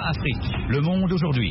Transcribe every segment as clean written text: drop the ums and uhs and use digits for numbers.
Afrique. Le monde aujourd'hui.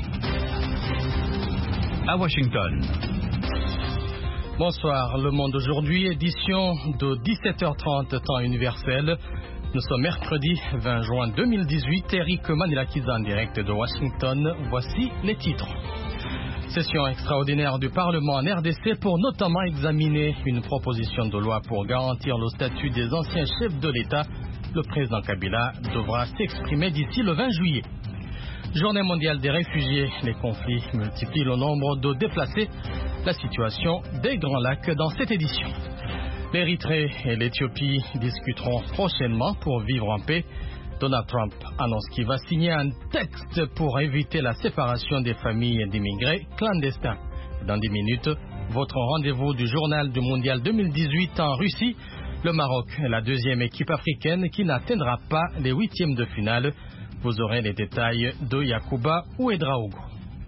À Washington. Bonsoir, Le Monde aujourd'hui, édition de 17h30 temps universel. Nous sommes mercredi 20 juin 2018. Eric Manilakis en direct de Washington. Voici les titres. Session extraordinaire du Parlement en RDC pour notamment examiner une proposition de loi pour garantir le statut des anciens chefs de l'État. Le président Kabila devra s'exprimer d'ici le 20 juillet. Journée mondiale des réfugiés. Les conflits multiplient le nombre de déplacés. La situation des Grands Lacs dans cette édition. L'Érythrée et l'Éthiopie discuteront prochainement pour vivre en paix. Donald Trump annonce qu'il va signer un texte pour éviter la séparation des familles d'immigrés clandestins. Dans 10 minutes, votre rendez-vous du journal du Mondial 2018 en Russie. Le Maroc est la deuxième équipe africaine qui n'atteindra pas les huitièmes de finale. Vous aurez les détails de Yacouba Ouedraogo.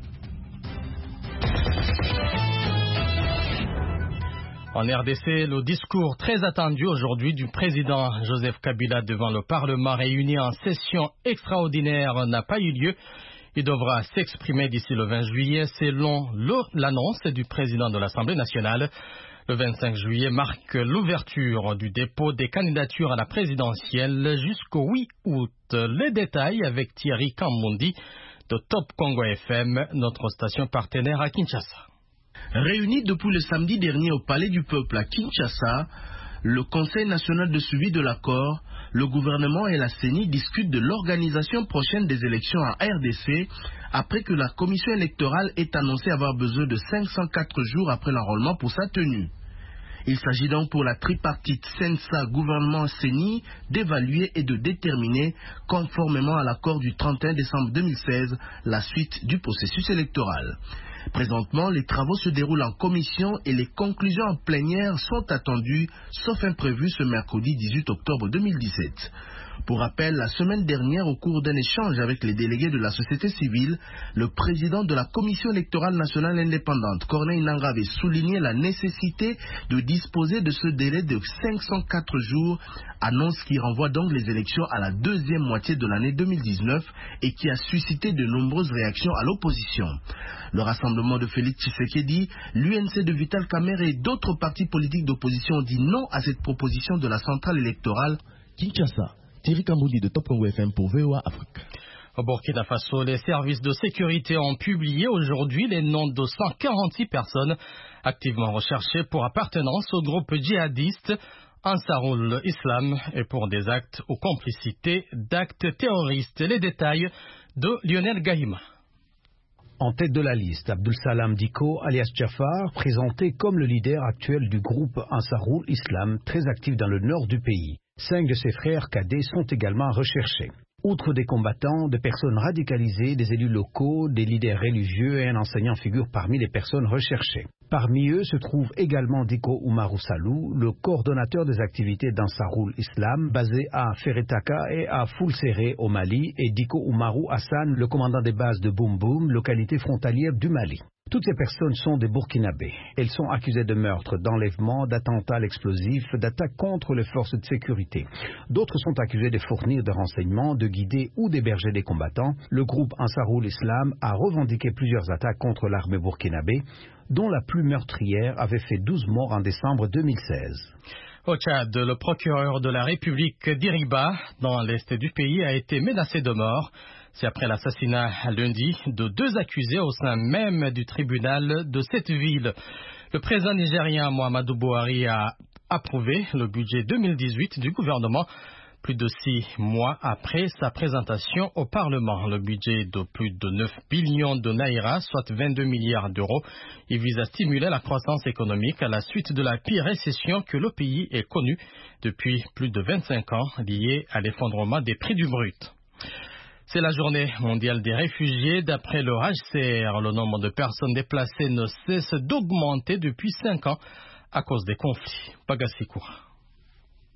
En RDC, le discours très attendu aujourd'hui du président Joseph Kabila devant le Parlement réuni en session extraordinaire n'a pas eu lieu. Il devra s'exprimer d'ici le 20 juillet selon l'annonce du président de l'Assemblée nationale. Le 25 juillet marque l'ouverture du dépôt des candidatures à la présidentielle jusqu'au 8 août. Les détails avec Thierry Kambundi de Top Congo FM, notre station partenaire à Kinshasa. Réuni depuis le samedi dernier au Palais du Peuple à Kinshasa, le Conseil national de suivi de l'accord, le gouvernement et la CENI discutent de l'organisation prochaine des élections en RDC après que la commission électorale ait annoncé avoir besoin de 504 jours après l'enrôlement pour sa tenue. Il s'agit donc pour la tripartite CENSA gouvernement CENI d'évaluer et de déterminer, conformément à l'accord du 31 décembre 2016, la suite du processus électoral. Présentement, les travaux se déroulent en commission et les conclusions en plénière sont attendues, sauf imprévu ce mercredi 18 octobre 2017. Pour rappel, la semaine dernière, au cours d'un échange avec les délégués de la société civile, le président de la Commission électorale nationale indépendante, Corneille Nangaa, avait souligné la nécessité de disposer de ce délai de 504 jours, annonce qui renvoie donc les élections à la deuxième moitié de l'année 2019 et qui a suscité de nombreuses réactions à l'opposition. Le rassemblement de Félix Tshisekedi, l'UNC de Vital Kamerhe et d'autres partis politiques d'opposition ont dit non à cette proposition de la centrale électorale. Kinshasa. Thierry Kambouli de Top Congo FM pour VOA Afrique. Au Burkina Faso, les services de sécurité ont publié aujourd'hui les noms de 146 personnes activement recherchées pour appartenance au groupe djihadiste Ansarul Islam et pour des actes ou complicités d'actes terroristes. Les détails de Lionel Gahima. En tête de la liste, Abdul Salam Diko, alias Jafar, présenté comme le leader actuel du groupe Ansarul Islam, très actif dans le nord du pays. 5 de ses frères cadets sont également recherchés. Outre des combattants, des personnes radicalisées, des élus locaux, des leaders religieux et un enseignant figurent parmi les personnes recherchées. Parmi eux se trouve également Diko Oumarou Salou, le coordonnateur des activités d'Ansarul Islam, basé à Ferretaka et à Foulséré au Mali, et Diko Oumarou Hassan, le commandant des bases de Boum Boum, localité frontalière du Mali. Toutes ces personnes sont des Burkinabés. Elles sont accusées de meurtre, d'enlèvement, d'attentats à l'explosif, d'attaques contre les forces de sécurité. D'autres sont accusées de fournir des renseignements, de guider ou d'héberger des combattants. Le groupe Ansarul Islam a revendiqué plusieurs attaques contre l'armée burkinabé, dont la plus meurtrière avait fait 12 morts en décembre 2016. Au Tchad, le procureur de la République d'Iriba, dans l'est du pays, a été menacé de mort. C'est après l'assassinat lundi de 2 accusés au sein même du tribunal de cette ville. Le président nigérien Muhammadu Buhari a approuvé le budget 2018 du gouvernement, plus de 6 mois après sa présentation au Parlement. Le budget de plus de 9 billions de naira, soit 22 milliards d'euros, il vise à stimuler la croissance économique à la suite de la pire récession que le pays ait connue depuis plus de 25 ans, liée à l'effondrement des prix du brut. C'est la journée mondiale des réfugiés. D'après le HCR, le nombre de personnes déplacées ne cesse d'augmenter depuis 5 ans à cause des conflits. Pagassikoura.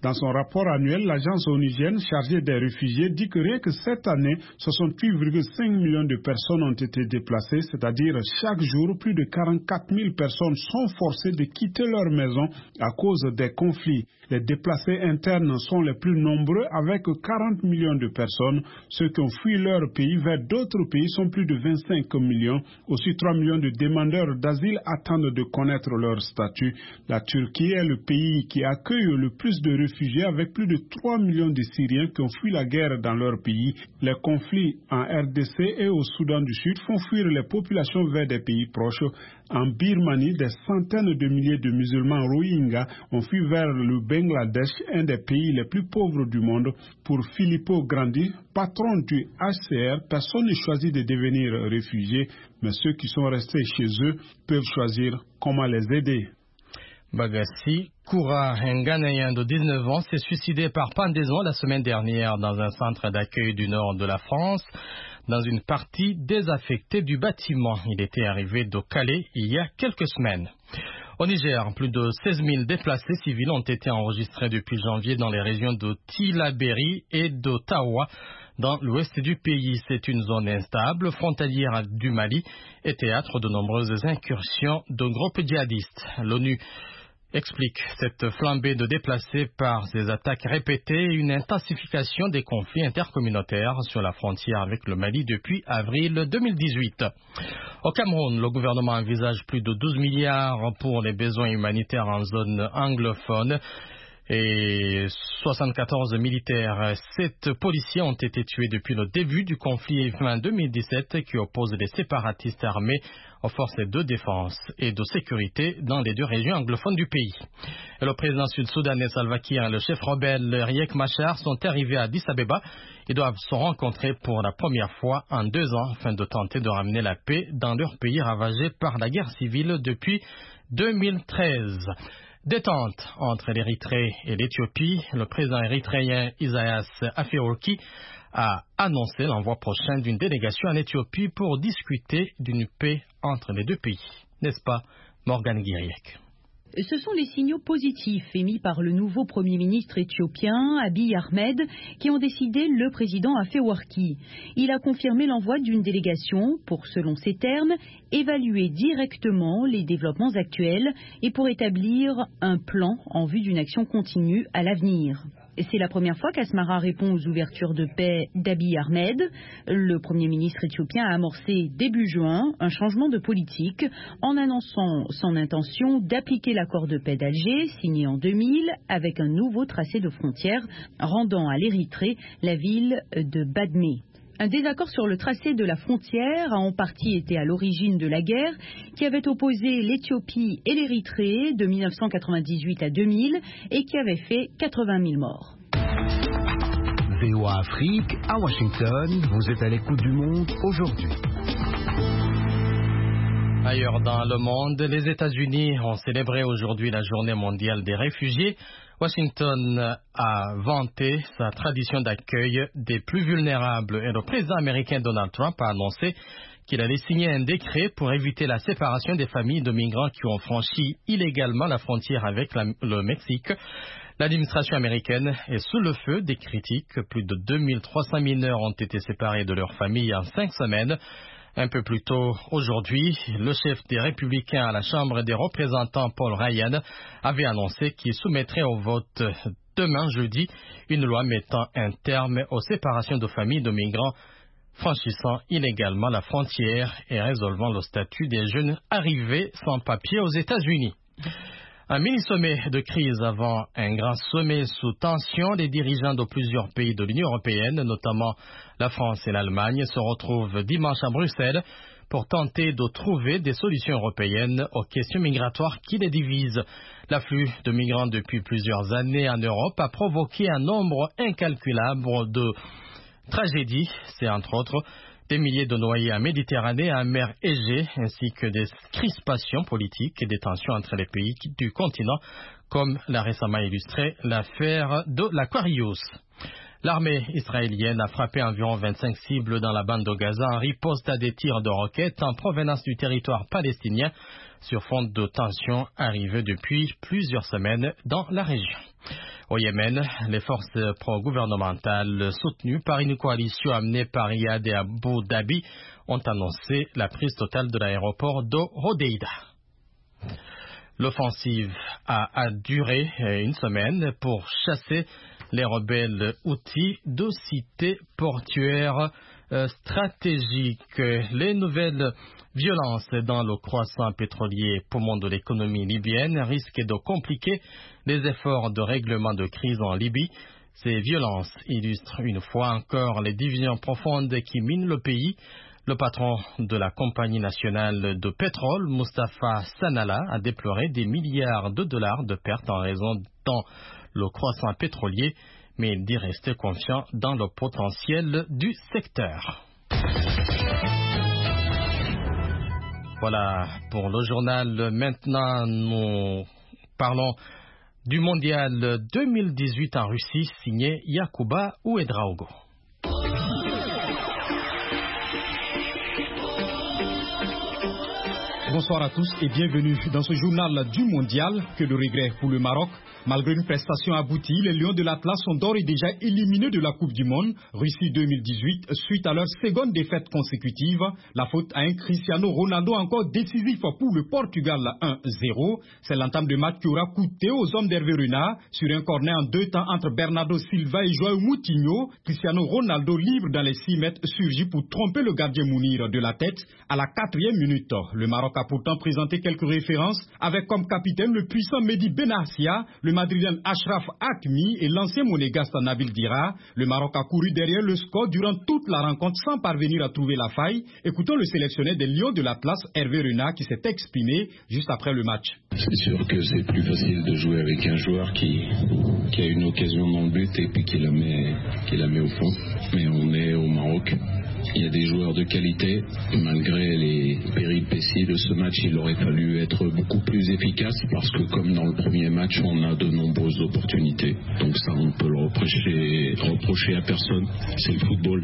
Dans son rapport annuel, l'agence onusienne chargée des réfugiés dit que rien que cette année, 68,5 millions de personnes ont été déplacées, c'est-à-dire chaque jour, plus de 44 000 personnes sont forcées de quitter leur maison à cause des conflits. Les déplacés internes sont les plus nombreux avec 40 millions de personnes. Ceux qui ont fui leur pays vers d'autres pays sont plus de 25 millions. Aussi 3 millions de demandeurs d'asile attendent de connaître leur statut. La Turquie est le pays qui accueille le plus de réfugiés avec plus de 3 millions de Syriens qui ont fui la guerre dans leur pays. Les conflits en RDC et au Soudan du Sud font fuir les populations vers des pays proches. En Birmanie, des centaines de milliers de musulmans Rohingyas ont fui vers le Bangladesh, un des pays les plus pauvres du monde. Pour Filippo Grandi, patron du HCR, personne ne choisit de devenir réfugié, mais ceux qui sont restés chez eux peuvent choisir comment les aider. Bagassi Koura, un Ghanéen de 19 ans, s'est suicidé par pendaison la semaine dernière dans un centre d'accueil du nord de la France, dans une partie désaffectée du bâtiment. Il était arrivé de Calais il y a quelques semaines. Au Niger, plus de 16 000 déplacés civils ont été enregistrés depuis janvier dans les régions de Tillabéri et de Tawa, dans l'ouest du pays. C'est une zone instable, frontalière du Mali et théâtre de nombreuses incursions de groupes djihadistes. L'ONU explique cette flambée de déplacés par ces attaques répétées et une intensification des conflits intercommunautaires sur la frontière avec le Mali depuis avril 2018. Au Cameroun, le gouvernement envisage plus de 12 milliards pour les besoins humanitaires en zone anglophone et 74 militaires, 7 policiers ont été tués depuis le début du conflit fin 2017 qui oppose les séparatistes armés aux forces de défense et de sécurité dans les deux régions anglophones du pays. Et le président sud-soudanais Salva Kiir et le chef rebelle Riek Machar sont arrivés à Addis Abeba et doivent se rencontrer pour la première fois en 2 ans afin de tenter de ramener la paix dans leur pays ravagé par la guerre civile depuis 2013. Détente entre l'Érythrée et l'Éthiopie, le président érythréen Isaias Afewerki a annoncé l'envoi prochain d'une délégation en Éthiopie pour discuter d'une paix entre les deux pays. N'est-ce pas, Morgane Guiriec? Ce sont les signaux positifs émis par le nouveau Premier ministre éthiopien, Abiy Ahmed, qui ont décidé le président Afewerki. Il a confirmé l'envoi d'une délégation pour, selon ses termes, évaluer directement les développements actuels et pour établir un plan en vue d'une action continue à l'avenir. C'est la première fois qu'Asmara répond aux ouvertures de paix d'Abiy Ahmed. Le Premier ministre éthiopien a amorcé début juin un changement de politique en annonçant son intention d'appliquer l'accord de paix d'Alger, signé en 2000, avec un nouveau tracé de frontière rendant à l'Érythrée la ville de Badmé. Un désaccord sur le tracé de la frontière a en partie été à l'origine de la guerre qui avait opposé l'Éthiopie et l'Érythrée de 1998 à 2000 et qui avait fait 80 000 morts. VOA Afrique, à Washington, vous êtes à l'écoute du monde aujourd'hui. Ailleurs dans le monde, les États-Unis ont célébré aujourd'hui la journée mondiale des réfugiés. Washington a vanté sa tradition d'accueil des plus vulnérables et le président américain Donald Trump a annoncé qu'il allait signer un décret pour éviter la séparation des familles de migrants qui ont franchi illégalement la frontière avec le Mexique. L'administration américaine est sous le feu des critiques. Plus de 2300 mineurs ont été séparés de leur famille en 5 semaines. Un peu plus tôt aujourd'hui, le chef des Républicains à la Chambre des représentants, Paul Ryan, avait annoncé qu'il soumettrait au vote demain jeudi une loi mettant un terme aux séparations de familles de migrants franchissant illégalement la frontière et résolvant le statut des jeunes arrivés sans papier aux États-Unis. Un mini-sommet de crise avant un grand sommet sous tension. Les dirigeants de plusieurs pays de l'Union européenne, notamment la France et l'Allemagne, se retrouvent dimanche à Bruxelles pour tenter de trouver des solutions européennes aux questions migratoires qui les divisent. L'afflux de migrants depuis plusieurs années en Europe a provoqué un nombre incalculable de tragédies. C'est entre autres des milliers de noyés en Méditerranée et en mer Égée, ainsi que des crispations politiques et des tensions entre les pays du continent, comme l'a récemment illustré l'affaire de l'Aquarius. L'armée israélienne a frappé environ 25 cibles dans la bande de Gaza en riposte à des tirs de roquettes en provenance du territoire palestinien sur fond de tensions arrivées depuis plusieurs semaines dans la région. Au Yémen, les forces pro-gouvernementales soutenues par une coalition amenée par Riyad et Abu Dhabi ont annoncé la prise totale de l'aéroport de Hodeïda. L'offensive a duré une semaine pour chasser les rebelles Houthis de cités portuaires stratégiques. Les nouvelles violences dans le croissant pétrolier poumon de l'économie libyenne risquent de compliquer les efforts de règlement de crise en Libye. Ces violences illustrent une fois encore les divisions profondes qui minent le pays. Le patron de la compagnie nationale de pétrole, Mustafa Sanala, a déploré des milliards de dollars de pertes en raison dans le croissant pétrolier, mais il dit rester confiant dans le potentiel du secteur. Voilà pour le journal. Maintenant, nous parlons du mondial 2018 en Russie, signé Yacouba Ouedraogo. Bonsoir à tous et bienvenue dans ce journal du mondial. Que de regrets pour le Maroc. Malgré une prestation aboutie, les Lions de l'Atlas sont d'ores et déjà éliminés de la Coupe du Monde Russie 2018 suite à leur seconde défaite consécutive. La faute à un Cristiano Ronaldo encore décisif pour le Portugal 1-0. C'est l'entame de match qui aura coûté aux hommes d'Hervé Renard sur un corner en deux temps entre Bernardo Silva et João Moutinho. Cristiano Ronaldo libre dans les 6 mètres surgit pour tromper le gardien Mounir de la tête à la 4e minute. Le Maroc a pourtant présenté quelques références avec comme capitaine le puissant Mehdi Benassia, le Madrilène Achraf Hakimi et l'ancien monégasque Nabil Dira. Le Maroc a couru derrière le score durant toute la rencontre sans parvenir à trouver la faille. Écoutons le sélectionneur des Lions de l'Atlas, Hervé Renard, qui s'est exprimé juste après le match. C'est sûr que c'est plus facile de jouer avec un joueur qui a une occasion dans le but et puis qui la met au fond. Mais on est au Maroc. Il y a des joueurs de qualité. Malgré les péripéties de ce match, il aurait fallu être beaucoup plus efficace parce que comme dans le premier match, on a de nombreuses opportunités. Donc ça, on peut le reprocher à personne. C'est le football.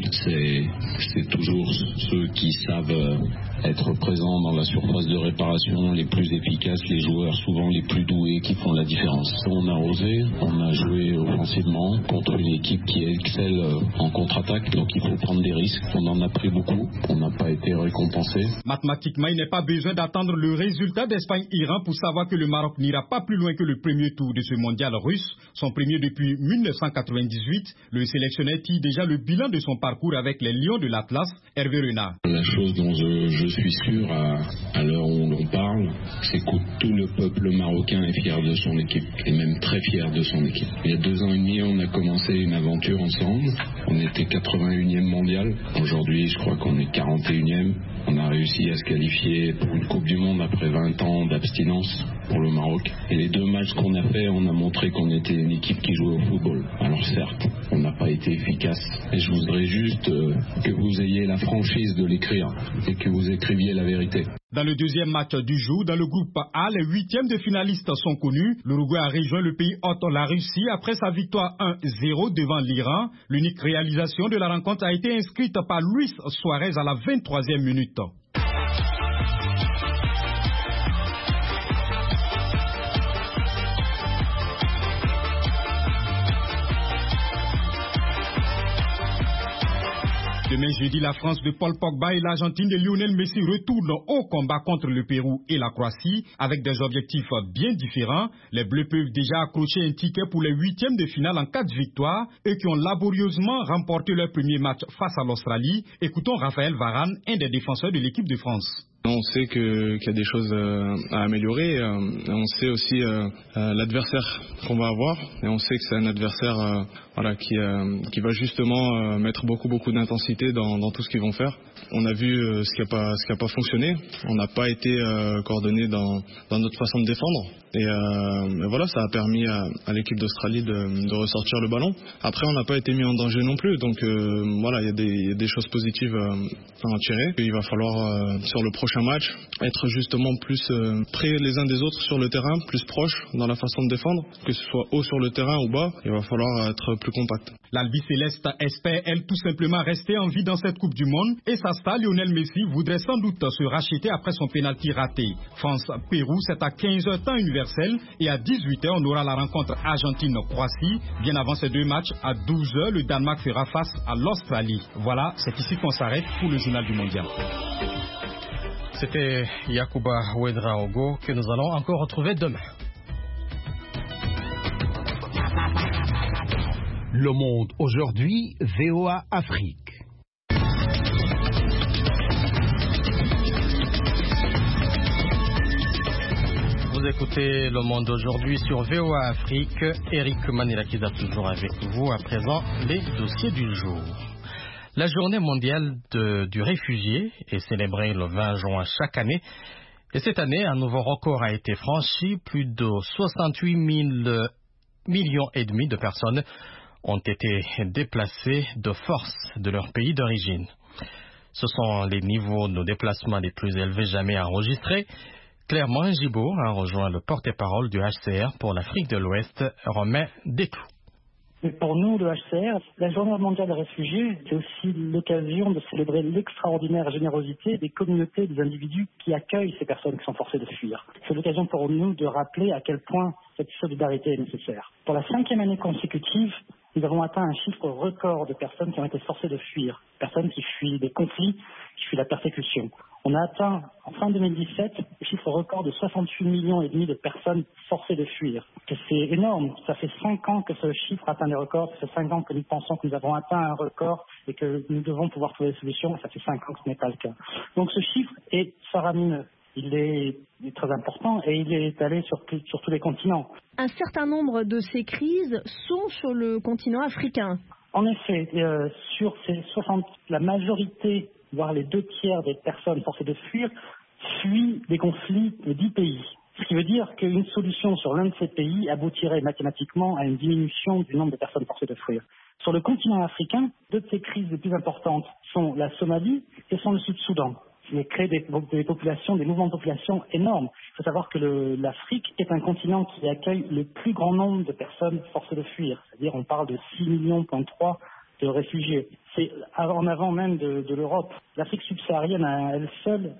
C'est toujours ceux qui savent être présents dans la surface de réparation, les plus efficaces, les joueurs souvent les plus doués qui font la différence. On a osé, on a joué offensivement contre une équipe qui excelle en contre-attaque, donc il faut prendre des risques. On en a pris beaucoup, on n'a pas été récompensé. Mathématiquement, il n'est pas besoin d'attendre le résultat d'Espagne-Iran pour savoir que le Maroc n'ira pas plus loin que le premier tour de ce mondial russe, son premier depuis 1998. Le sélectionneur tire déjà le bilan de son parcours avec les Lions de l'Atlas, Hervé Renard. La chose dont je suis sûr à l'heure où l'on parle, c'est que tout le peuple marocain est fier de son équipe, et même très fier de son équipe. Il y a 2 ans et demi, on a commencé une aventure ensemble. On était 81e mondial. Aujourd'hui, je crois qu'on est 41e. On a réussi à se qualifier pour une Coupe du Monde après 20 ans d'abstinence pour le Maroc. Et les 2 matchs qu'on a fait, on a montré qu'on était une équipe qui jouait au football. Alors certes, on n'a pas été efficace. Et je voudrais juste que vous ayez la franchise de l'écrire et que vous écriviez la vérité. Dans le deuxième match du jour, dans le groupe A, les 8e de finalistes sont connus. L'Uruguay a rejoint le pays hôte, la Russie, après sa victoire 1-0 devant l'Iran. L'unique réalisation de la rencontre a été inscrite par Luis Suarez à la 23e minute. Demain jeudi, la France de Paul Pogba et l'Argentine de Lionel Messi retournent au combat contre le Pérou et la Croatie avec des objectifs bien différents. Les Bleus peuvent déjà accrocher un ticket pour les 8e de finale en cas de victoire et qui ont laborieusement remporté leur premier match face à l'Australie. Écoutons Raphaël Varane, un des défenseurs de l'équipe de France. On sait qu'il y a des choses à améliorer. On sait aussi l'adversaire qu'on va avoir. Et on sait que c'est un adversaire qui va justement mettre beaucoup d'intensité dans tout ce qu'ils vont faire. On a vu ce qui a pas fonctionné. On n'a pas été coordonné dans notre façon de défendre. Et voilà, ça a permis à l'équipe d'Australie de ressortir le ballon. Après, on n'a pas été mis en danger non plus. Donc voilà, il y a des choses positives à en tirer. Il va falloir, sur le prochain match, être justement plus près les uns des autres sur le terrain, plus proches dans la façon de défendre, que ce soit haut sur le terrain ou bas. Il va falloir être plus compact. L'Albi-Céleste espère, elle, tout simplement rester en vie dans cette Coupe du Monde et sa star Lionel Messi voudrait sans doute se racheter après son pénalty raté. France-Pérou, c'est à 15h temps universel et à 18h, on aura la rencontre Argentine-Croatie. Bien avant ces deux matchs, à 12h, le Danemark fera face à l'Australie. Voilà, c'est ici qu'on s'arrête pour le journal du mondial. C'était Yacouba Ouedraogo que nous allons encore retrouver demain. Le Monde aujourd'hui, VOA Afrique. Vous écoutez Le Monde aujourd'hui sur VOA Afrique. Eric Manilakiza toujours avec vous. À présent, les dossiers du jour. La journée mondiale du réfugié est célébrée le 20 juin chaque année. Et cette année, un nouveau record a été franchi. Plus de 68 millions et demi de personnes ont été déplacés de force de leur pays d'origine. Ce sont les niveaux de déplacement les plus élevés jamais enregistrés. Claire Morin-Gibault a rejoint le porte-parole du HCR pour l'Afrique de l'Ouest, Romain Desclous. Et pour nous, le HCR, la Journée mondiale des réfugiés, c'est aussi l'occasion de célébrer l'extraordinaire générosité des communautés, des individus qui accueillent ces personnes qui sont forcées de fuir. C'est l'occasion pour nous de rappeler à quel point cette solidarité est nécessaire. Pour la 5e année consécutive, nous avons atteint un chiffre record de personnes qui ont été forcées de fuir. Personnes qui fuient des conflits, qui fuient la persécution. On a atteint, en fin 2017, le chiffre record de 68 millions et demi de personnes forcées de fuir. Et c'est énorme. Ça fait 5 ans que ce chiffre atteint des records. Ça fait 5 ans que nous pensons que nous avons atteint un record et que nous devons pouvoir trouver des solutions. Ça fait 5 ans que ce n'est pas le cas. Donc ce chiffre est faramineux. Il est très important et il est étalé sur tous les continents. Un certain nombre de ces crises sont sur le continent africain. En effet, sur ces 60, la majorité, voire les 2 tiers des personnes forcées de fuir, fuient des conflits de 10 pays. Ce qui veut dire qu'une solution sur l'un de ces pays aboutirait mathématiquement à une diminution du nombre de personnes forcées de fuir. Sur le continent africain, 2 de ces crises les plus importantes sont la Somalie et sont le Sud-Soudan. Il crée des populations, des mouvements de population énormes. Il faut savoir que l'Afrique est un continent qui accueille le plus grand nombre de personnes forcées de fuir. C'est-à-dire on parle de 6,3 millions de réfugiés. C'est en avant même de l'Europe. L'Afrique subsaharienne à elle seule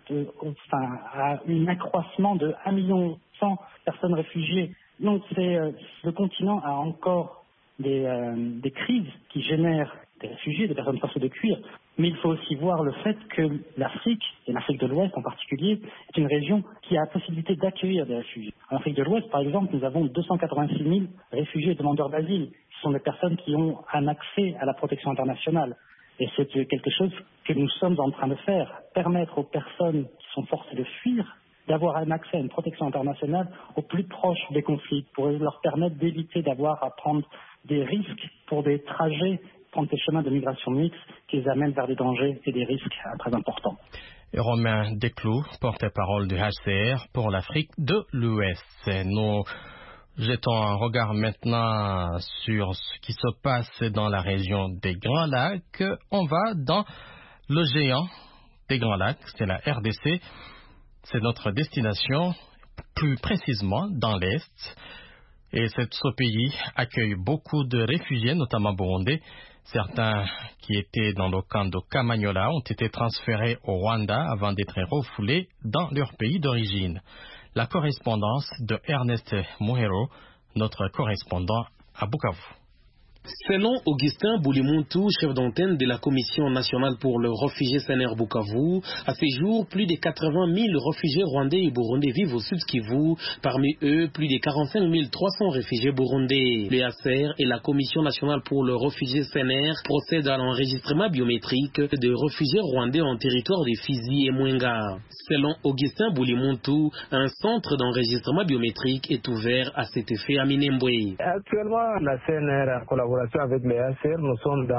a un accroissement de 1,1 million de personnes réfugiées. Donc le continent a encore des crises qui génèrent des réfugiés, des personnes forcées de fuir. Mais il faut aussi voir le fait que l'Afrique, et l'Afrique de l'Ouest en particulier, est une région qui a la possibilité d'accueillir des réfugiés. En Afrique de l'Ouest, par exemple, nous avons 286 000 réfugiés et demandeurs d'asile. Ce sont des personnes qui ont un accès à la protection internationale. Et c'est quelque chose que nous sommes en train de faire, permettre aux personnes qui sont forcées de fuir d'avoir un accès à une protection internationale au plus proche des conflits, pour leur permettre d'éviter d'avoir à prendre des risques pour des trajets, prendre des chemins de migration mixte qui les amènent vers des dangers et des risques très importants. Et Romain Desclous, porte-parole du HCR pour l'Afrique de l'Ouest. Nous jetons un regard maintenant sur ce qui se passe dans la région des Grands Lacs. On va dans le géant des Grands Lacs, c'est la RDC. C'est notre destination, plus précisément dans l'Est. Et ce pays accueille beaucoup de réfugiés, notamment burundais. Certains qui étaient dans le camp de Kamanyola ont été transférés au Rwanda avant d'être refoulés dans leur pays d'origine. La correspondance de Ernest Muhero, notre correspondant à Bukavu. Selon Augustin Boulimuntu, chef d'antenne de la Commission nationale pour le réfugié CNR Bukavu, à ce jour, plus de 80 000 réfugiés rwandais et burundais vivent au sud Kivu. Parmi eux, plus de 45 300 réfugiés burundais. Le HCR et la Commission nationale pour le réfugié CNR procèdent à l'enregistrement biométrique de réfugiés rwandais en territoire de Fizi et Mwenga. Selon Augustin Boulimuntu, un centre d'enregistrement biométrique est ouvert à cet effet à Minembwe. Actuellement, la CNR a collaboration avec les HCR, nous sommes dans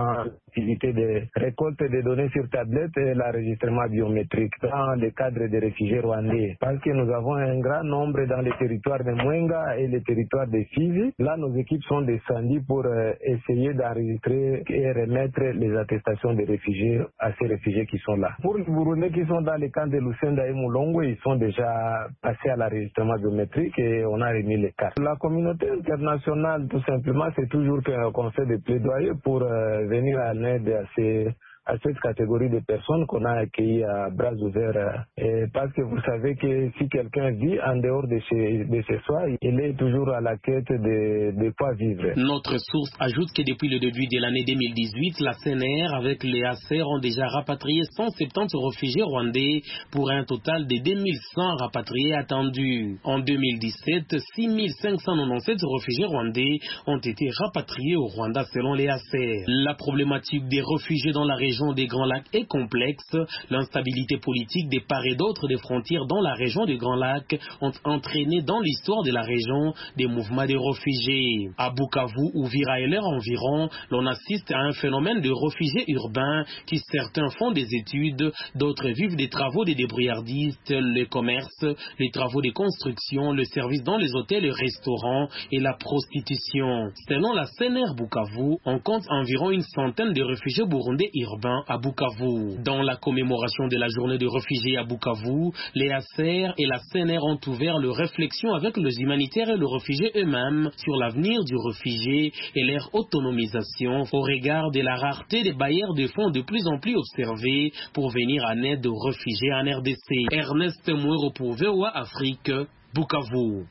l'activité de récolte des données sur tablette et l'enregistrement biométrique dans le cadre des réfugiés rwandais. Parce que nous avons un grand nombre dans les territoires de Mwenga et les territoires de Fizi. Là, nos équipes sont descendues pour essayer d'enregistrer et remettre les attestations des réfugiés à ces réfugiés qui sont là. Pour les Burundais qui sont dans les camps de Lusenda et Mulongo, ils sont déjà passés à l'enregistrement biométrique et on a remis les cartes. La communauté internationale, tout simplement, c'est toujours qu'on fait des plaidoyers pour venir en aide à cette catégorie de personnes qu'on a accueillies à bras ouverts. Parce que vous savez que si quelqu'un vit en dehors de chez soi, il est toujours à la quête de quoi vivre. Notre source ajoute que depuis le début de l'année 2018, la CNR avec les ACR ont déjà rapatrié 170 réfugiés rwandais pour un total de 2100 rapatriés attendus. En 2017, 6597 réfugiés rwandais ont été rapatriés au Rwanda selon les ACR. La problématique des réfugiés dans la région des Grands Lacs est complexe. L'instabilité politique des part et d'autre des frontières dans la région des Grands Lacs ont entraîné dans l'histoire de la région des mouvements de réfugiés. À Bukavu, Uvira et leur environ, l'on assiste à un phénomène de réfugiés urbains qui certains font des études, d'autres vivent des travaux de débrouillardistes, le commerce, les travaux de construction, le service dans les hôtels et restaurants et la prostitution. Selon la CNR Bukavu, on compte environ une centaine de réfugiés burundais urbains à Bukavu. Dans la commémoration de la journée des réfugiés à Bukavu, les ACR et la CNR ont ouvert leur réflexion avec les humanitaires et les réfugiés eux-mêmes sur l'avenir du réfugié et leur autonomisation au regard de la rareté des bailleurs de fonds de plus en plus observés pour venir en aide aux réfugiés en RDC. Ernest Mouero pour VOA Afrique, Bukavu.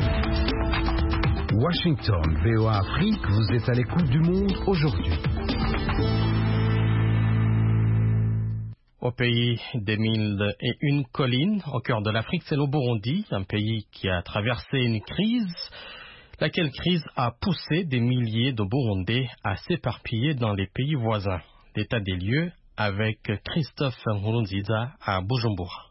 Washington, VOA Afrique, vous êtes à l'écoute du monde aujourd'hui. Au pays des mille et une collines, au cœur de l'Afrique, c'est le Burundi, un pays qui a traversé une crise, laquelle crise a poussé des milliers de Burundais à s'éparpiller dans les pays voisins. L'état des lieux avec Christophe Nkurunziza à Bujumbura.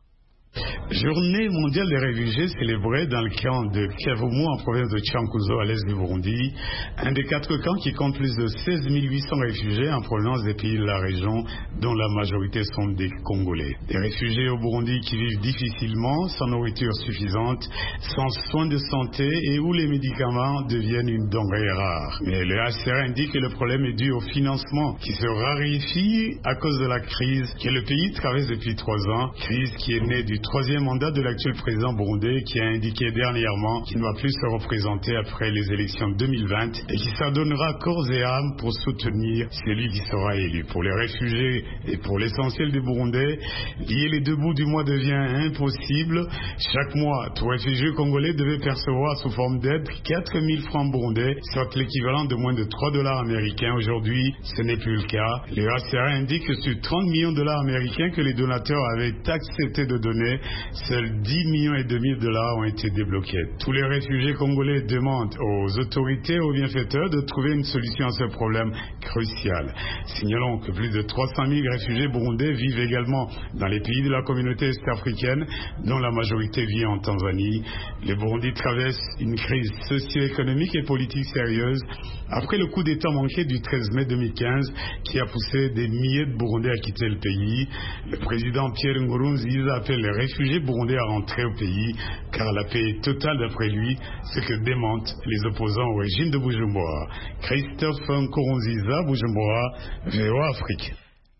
Journée mondiale des réfugiés célébrée dans le camp de Kavumu en province de Chankuzo à l'est du Burundi, un des 4 camps qui compte plus de 16 800 réfugiés en provenance des pays de la région dont la majorité sont des Congolais. Des réfugiés au Burundi qui vivent difficilement, sans nourriture suffisante, sans soins de santé et où les médicaments deviennent une denrée rare. Mais le HCR indique que le problème est dû au financement qui se raréfie à cause de la crise que le pays traverse depuis 3 ans, crise qui est née du 3e mandat de l'actuel président burundais qui a indiqué dernièrement qu'il ne va plus se représenter après les élections 2020 et qui s'adonnera corps et âme pour soutenir celui qui sera élu. Pour les réfugiés et pour l'essentiel des Burundais, lier les 2 bouts du mois devient impossible. Chaque mois, tout réfugié congolais devait percevoir sous forme d'aide 4 000 francs burundais, soit l'équivalent de moins de 3 $ américains. Aujourd'hui, ce n'est plus le cas. Le HCR indique que sur 30 millions de dollars américains que les donateurs avaient accepté de donner, seuls 10,5 millions de dollars ont été débloqués. Tous les réfugiés congolais demandent aux autorités, aux bienfaiteurs de trouver une solution à ce problème crucial. Signalons que plus de 300 000 réfugiés burundais vivent également dans les pays de la communauté est-africaine, dont la majorité vit en Tanzanie. Le Burundi traverse une crise socio-économique et politique sérieuse après le coup d'État manqué du 13 mai 2015 qui a poussé des milliers de Burundais à quitter le pays. Le président Pierre Nkurunziza appelle les réfugiés burundais à rentrer au pays car la paix est totale d'après lui, ce que démentent les opposants au régime de Bujumbura. Christophe Nkurunziza, Bujumbura, VOA Afrique.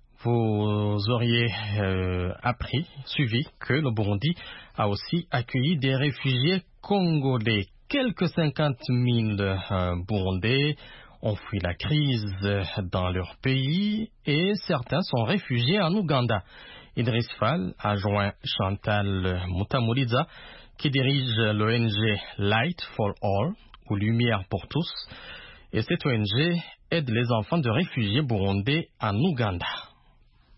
Vous auriez suivi que le Burundi a aussi accueilli des réfugiés congolais. Quelques 50 000 Burundais ont fui la crise dans leur pays et certains sont réfugiés en Ouganda. Idriss Fall a joint Chantal Mutamuliza qui dirige l'ONG Light for All, ou Lumière pour tous, et cette ONG aide les enfants de réfugiés burundais en Ouganda.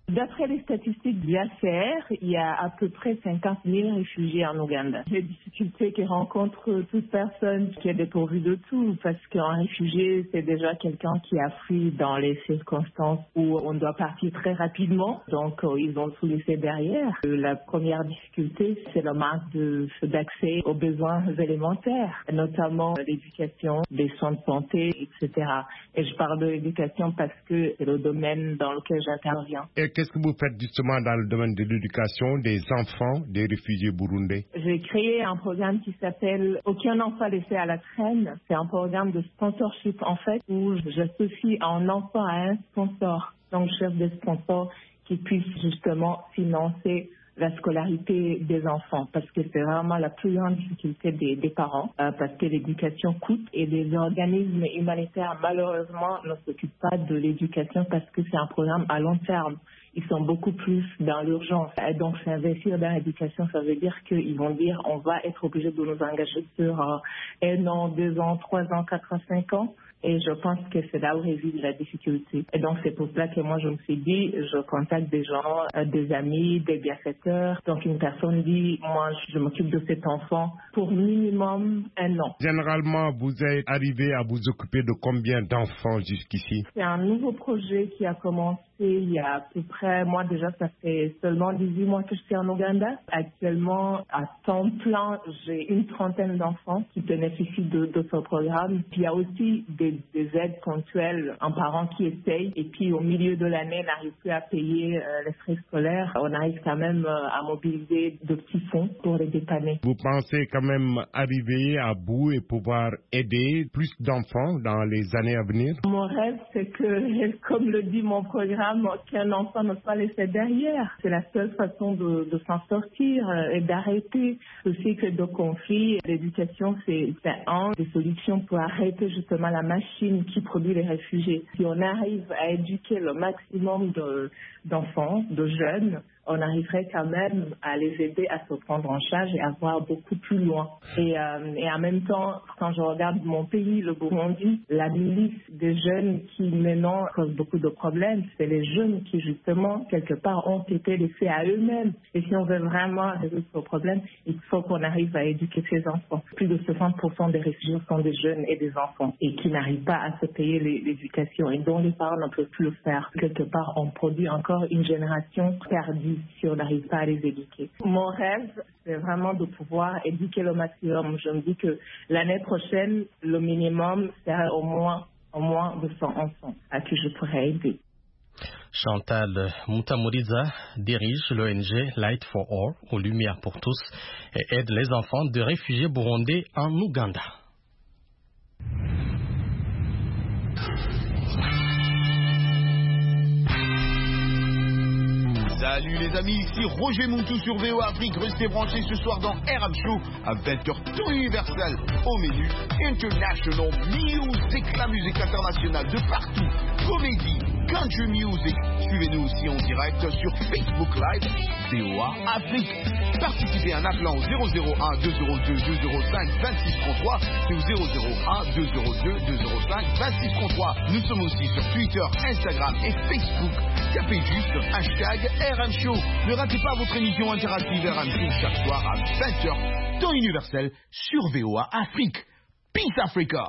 D'après les statistiques du HCR, il y a à peu près 50 000 réfugiés en Ouganda. Les difficultés que rencontre toute personne qui est dépourvue de tout, parce qu'un réfugié, c'est déjà quelqu'un qui a fui dans les circonstances où on doit partir très rapidement, donc ils ont tout laissé derrière. La première difficulté, c'est le manque d'accès aux besoins élémentaires, notamment l'éducation, les soins de santé, etc. Et je parle de l'éducation parce que c'est le domaine dans lequel j'interviens. Et qu'est-ce que vous faites justement dans le domaine de l'éducation des enfants des réfugiés burundais? J'ai créé un programme qui s'appelle « Aucun enfant laissé à la traîne ». C'est un programme de sponsorship en fait où j'associe un enfant à un sponsor. Donc je cherche des sponsors qui puissent justement financer la scolarité des enfants, parce que c'est vraiment la plus grande difficulté des parents, parce que l'éducation coûte et les organismes humanitaires, malheureusement, ne s'occupent pas de l'éducation parce que c'est un programme à long terme. Ils sont beaucoup plus dans l'urgence. Et donc, s'investir dans l'éducation, ça veut dire qu'ils vont dire on va être obligé de nous engager sur 1 an, 2 ans, 3 ans, 4 ans, 5 ans. Et je pense que c'est là où réside la difficulté. Et donc, c'est pour cela que moi, je me suis dit, je contacte des gens, des amis, des bienfaiteurs. Donc, une personne dit, moi, je m'occupe de cet enfant pour minimum 1 an. Généralement, vous êtes arrivé à vous occuper de combien d'enfants jusqu'ici? C'est un nouveau projet qui a commencé il y a à peu près, moi déjà, ça fait seulement 18 mois que je suis en Ouganda. Actuellement, à temps plein, j'ai une trentaine d'enfants qui bénéficient de ce programme. Puis il y a aussi des aides ponctuelles, un parent qui essaye et puis au milieu de l'année n'arrive plus à payer les frais scolaires. On arrive quand même à mobiliser de petits fonds pour les dépanner. Vous pensez quand même arriver à bout et pouvoir aider plus d'enfants dans les années à venir? Mon rêve, c'est que, comme le dit mon programme, qu'un enfant ne soit laissé derrière. C'est la seule façon de s'en sortir et d'arrêter ce cycle de conflit. L'éducation, c'est une des solutions pour arrêter justement la machine qui produit les réfugiés. Si on arrive à éduquer le maximum d'enfants, de jeunes, on arriverait quand même à les aider à se prendre en charge et à voir beaucoup plus loin. Et en même temps, quand je regarde mon pays, le Burundi, la milice des jeunes qui maintenant causent beaucoup de problèmes, c'est les jeunes qui justement, quelque part, ont été laissés à eux-mêmes. Et si on veut vraiment résoudre ce problème, il faut qu'on arrive à éduquer ces enfants. Plus de 60% des réfugiés sont des jeunes et des enfants et qui n'arrivent pas à se payer l'éducation et dont les parents ne peuvent plus le faire. Quelque part, on produit encore une génération perdue si on n'arrive pas à les éduquer. Mon rêve, c'est vraiment de pouvoir éduquer le maximum. Je me dis que l'année prochaine, le minimum, c'est au moins 200 enfants à qui je pourrais aider. Chantal Mutamuriza dirige l'ONG Light for All, ou Lumière pour tous, et aide les enfants de réfugiés burundais en Ouganda. Salut les amis, ici Roger Moutou sur VOA Afrique. Restez branchés ce soir dans RM Show à 20h tout universel. Au menu International Music, la musique internationale de partout. Comédie, country music. Suivez-nous aussi en direct sur Facebook Live VOA Afrique. Participez à un appelant au 001 202 205 2633 et au 001 202 205 2633. Nous sommes aussi sur Twitter, Instagram et Facebook. Tapez juste hashtag RM Show. Ne ratez pas votre émission interactive RM Show chaque soir à 20h, temps universel sur VOA Afrique. Peace Africa.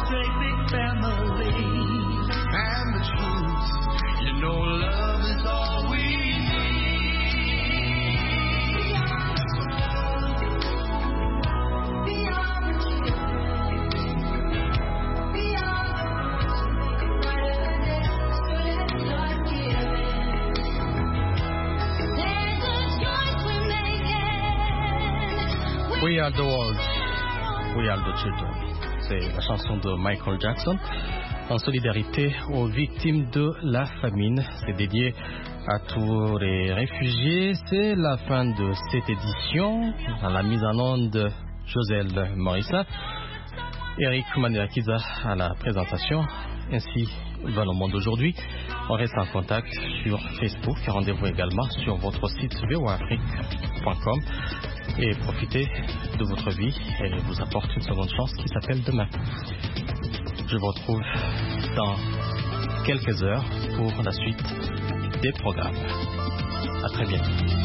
great big family. And the truth, you know love is all we need. We are the world, we are the children. C'est la chanson de Michael Jackson en solidarité aux victimes de la famine. C'est dédié à tous les réfugiés. C'est la fin de cette édition. Dans la mise en onde, Joselle Morissa, Eric Maniakiza à la présentation. Ainsi va le monde aujourd'hui. On reste en contact sur Facebook. Rendez-vous également sur votre site voaafrique.com. Et profitez de votre vie et vous apporte une seconde chance qui s'appelle demain. Je vous retrouve dans quelques heures pour la suite des programmes. À très bientôt.